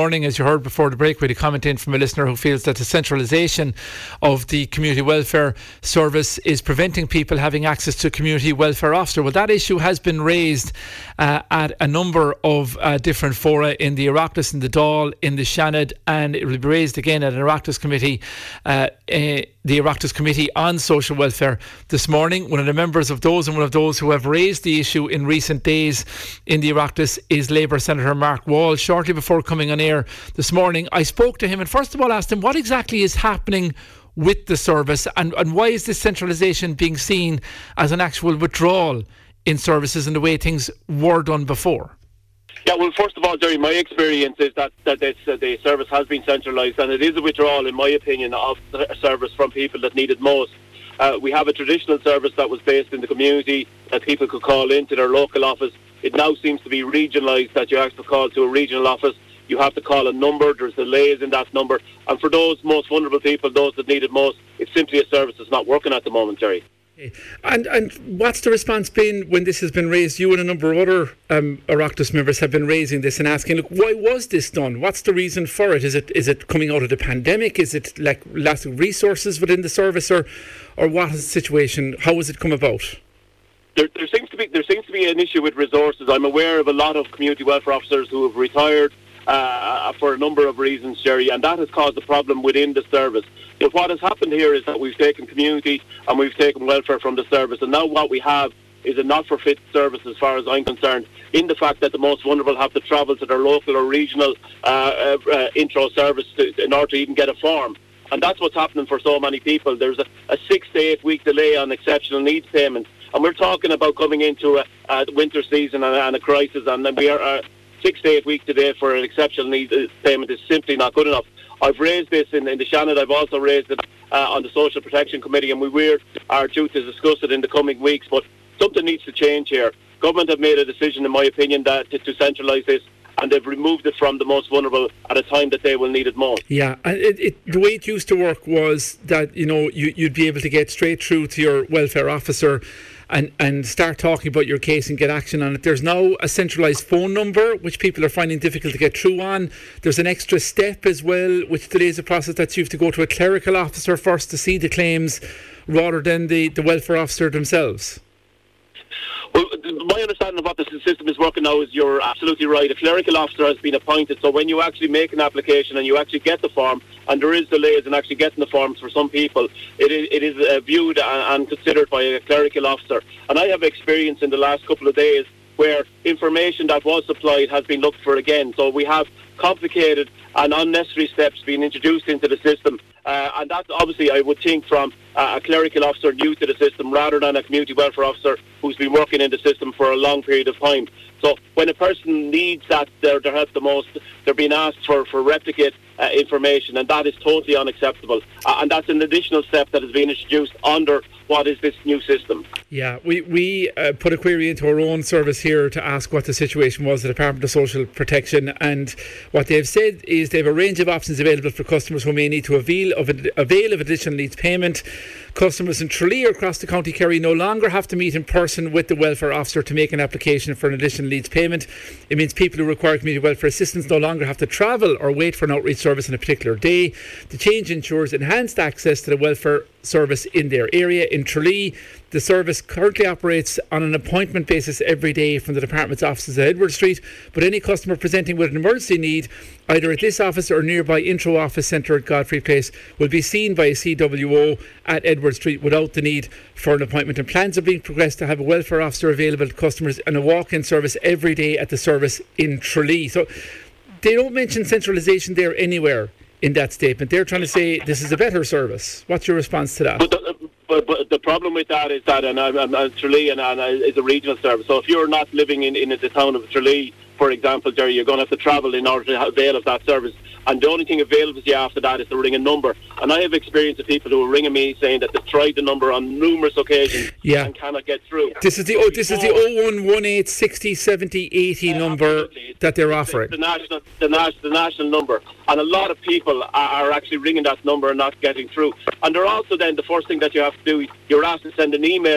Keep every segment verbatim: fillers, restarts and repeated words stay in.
morning. As you heard before the break, we had a comment in from a listener who feels that the centralisation of the community welfare service is preventing people having access to a community welfare officer. Well, that issue has been raised uh, at a number of uh, different fora in the Oireachtas, in the Dáil, in the Seanad, and it will be raised again at an Oireachtas committee, uh, uh, the Oireachtas Committee on Social Welfare this morning. One of the members of those and one of those who have raised the issue in recent days in the Oireachtas is Labour Senator Mark Wall. Shortly before coming on air this morning, I spoke to him and first of all asked him what exactly is happening with the service and, and why is this centralisation being seen as an actual withdrawal in services and the way things were done before? Yeah, well, first of all, Jerry, my experience is that, that this, uh, the service has been centralised, and it is a withdrawal, in my opinion, of the service from people that need it most. Uh, we have a traditional service that was based in the community that people could call into their local office. It now seems to be regionalised, that you have to call to a regional office. You have to call a number. There's delays in that number. And for those most vulnerable people, those that need it most, it's simply a service that's not working at the moment, Jerry. And and what's the response been when this has been raised? You and a number of other um, Oireachtas members have been raising this and asking, look, why was this done? What's the reason for it? Is it is it coming out of the pandemic? Is it like lack of resources within the service, or or what is the situation? How has it come about? There, there seems to be there seems to be an issue with resources. I'm aware of a lot of community welfare officers who have retired uh, for a number of reasons, Jerry, and that has caused a problem within the service. But what has happened here is that we've taken community and we've taken welfare from the service, and now what we have is a not-for-fit service as far as I'm concerned, in the fact that the most vulnerable have to travel to their local or regional uh, uh, uh, intro service to, in order to even get a form. And that's what's happening for so many people. There's a, a six to eight week delay on exceptional needs payments, and we're talking about coming into a, a winter season and, and a crisis, and then we are uh, six to eight weeks today for an exceptional needs payment is simply not good enough. I've raised this in, in the Seanad. I've also raised it uh, on the Social Protection Committee, and we we're are due to discuss it in the coming weeks. But something needs to change here. Government have made a decision, in my opinion, that to, to centralise this, and they've removed it from the most vulnerable at a time that they will need it most. Yeah, and it, it, the way it used to work was that, you know, you, you'd be able to get straight through to your welfare officer and, and start talking about your case and get action on it. There's now a centralised phone number, which people are finding difficult to get through on. There's an extra step as well, which delays the process, that you have to go to a clerical officer first to see the claims rather than the, the welfare officer themselves. Well, my understanding of what the system is working now is you're absolutely right. A clerical officer has been appointed, so when you actually make an application and you actually get the form, and there is delays in actually getting the forms for some people, it is, it is uh, viewed and, and considered by a clerical officer. And I have experience in the last couple of days where information that was supplied has been looked for again. So we have complicated and unnecessary steps being introduced into the system. Uh, and that's obviously, I would think, from uh, a clerical officer new to the system rather than a community welfare officer who's been working in the system for a long period of time. So when a person needs that their, their help the most, they're being asked for, for replicate uh, information, and that is totally unacceptable. Uh, and that's an additional step that has been introduced under what is this new system. Yeah, we, we uh, put a query into our own service here to ask what the situation was at the Department of Social Protection, and what they've said is they have a range of options available for customers who may need to avail of, avail of additional needs payment. Customers in Tralee or across the County Kerry no longer have to meet in person with the welfare officer to make an application for an additional needs payment. It means people who require community welfare assistance no longer have to travel or wait for an outreach service on a particular day. The change ensures enhanced access to the welfare service in their area. In Tralee, the service currently operates on an appointment basis every day from the department's offices at Edward Street, but any customer presenting with an emergency need, either at this office or nearby intro office centre at Godfrey Place, will be seen by a C W O at Edward Street without the need for an appointment. And plans are being progressed to have a welfare officer available to customers and a walk-in service every day at the service in Tralee. So they don't mention centralisation there anywhere in that statement. They're trying to say this is a better service. What's your response to that? But the, but, but the problem with that is that, and I'm, I'm, I'm Tralee and, and is a regional service. So if you're not living in, in the town of Tralee, for example, Jerry, you're going to have to travel in order to avail of that service. And the only thing available to you after that is to ring a number. And I have experience of people who are ringing me saying that they've tried the number on numerous occasions yeah. and cannot get through. This is the oh, this is the oh one one eight sixty seventy eighty uh, number that they're offering. The national, the, national, the national number. And a lot of people are, are actually ringing that number and not getting through. And they're also then, the first thing that you have to do, you're asked to send an email in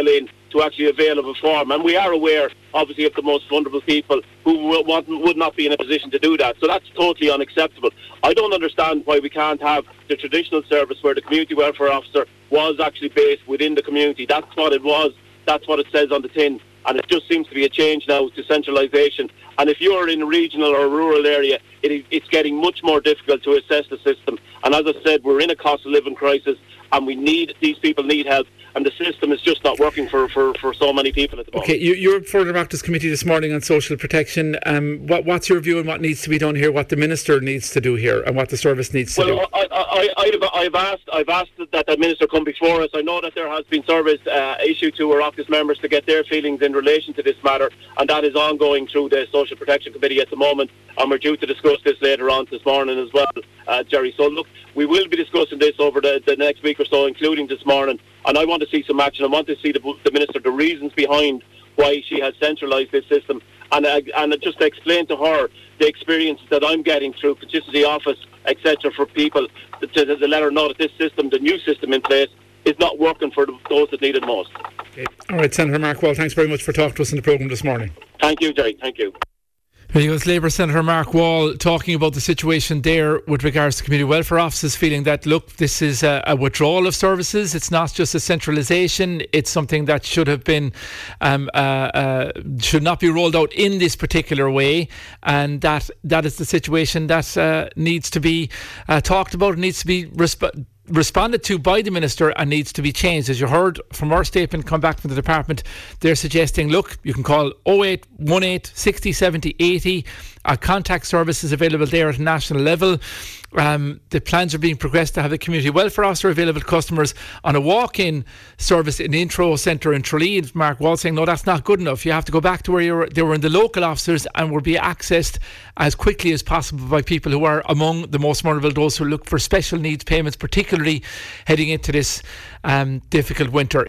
to actually avail of a form. And we are aware, obviously, of the most vulnerable people who would, would not be in a position to do that. So that's totally unacceptable. I don't understand why we can't have the traditional service where the community welfare officer was actually based within the community. That's what it was. That's what it says on the tin. And it just seems to be a change now to centralisation. And if you're in a regional or a rural area, it, it's getting much more difficult to assess the system. And as I said, we're in a cost of living crisis, and we need these people need help. And the system is just not working for, for, for so many people at the moment. Okay, you, you're before the Oireachtas Committee this morning on social protection. Um, what, what's your view on what needs to be done here, what the Minister needs to do here, and what the service needs to well, do? Well, I, I, I've, I've asked I've asked that the Minister come before us. I know that there has been service uh, issued to our Oireachtas members to get their feelings in relation to this matter, and that is ongoing through the Social Protection Committee at the moment, and we're due to discuss this later on this morning as well, uh, Jerry. So look, we will be discussing this over the, the next week or so, including this morning. And I want to see some action. I want to see the, the Minister, the reasons behind why she has centralised this system, and uh, and just to explain to her the experiences that I'm getting through Constituency Office, et cetera, for people, to, to, to let her know that this system, the new system in place, is not working for the, those that need it most. Okay. All right, Senator Mark Wall, thanks very much for talking to us in the programme this morning. Thank you, Jerry. Thank you. There he was, Labour Senator Mark Wall, talking about the situation there with regards to community welfare offices, feeling that, look, this is a, a withdrawal of services. It's not just a centralisation. It's something that should have been, um, uh, uh, should not be rolled out in this particular way. And that that is the situation that uh, needs to be uh, talked about, needs to be resp- responded to by the Minister, and needs to be changed. As you heard from our statement come back from the department, they're suggesting, look, you can call oh eight one eight sixty seventy eighty. A contact service is available there at a national level. Um, the plans are being progressed to have a community welfare officer available to customers on a walk-in service in the Intro Centre in Tralee. Mark Wall saying, no, that's not good enough. You have to go back to where you were, they were in the local officers, and will be accessed as quickly as possible by people who are among the most vulnerable, those who look for special needs payments, particularly heading into this um, difficult winter.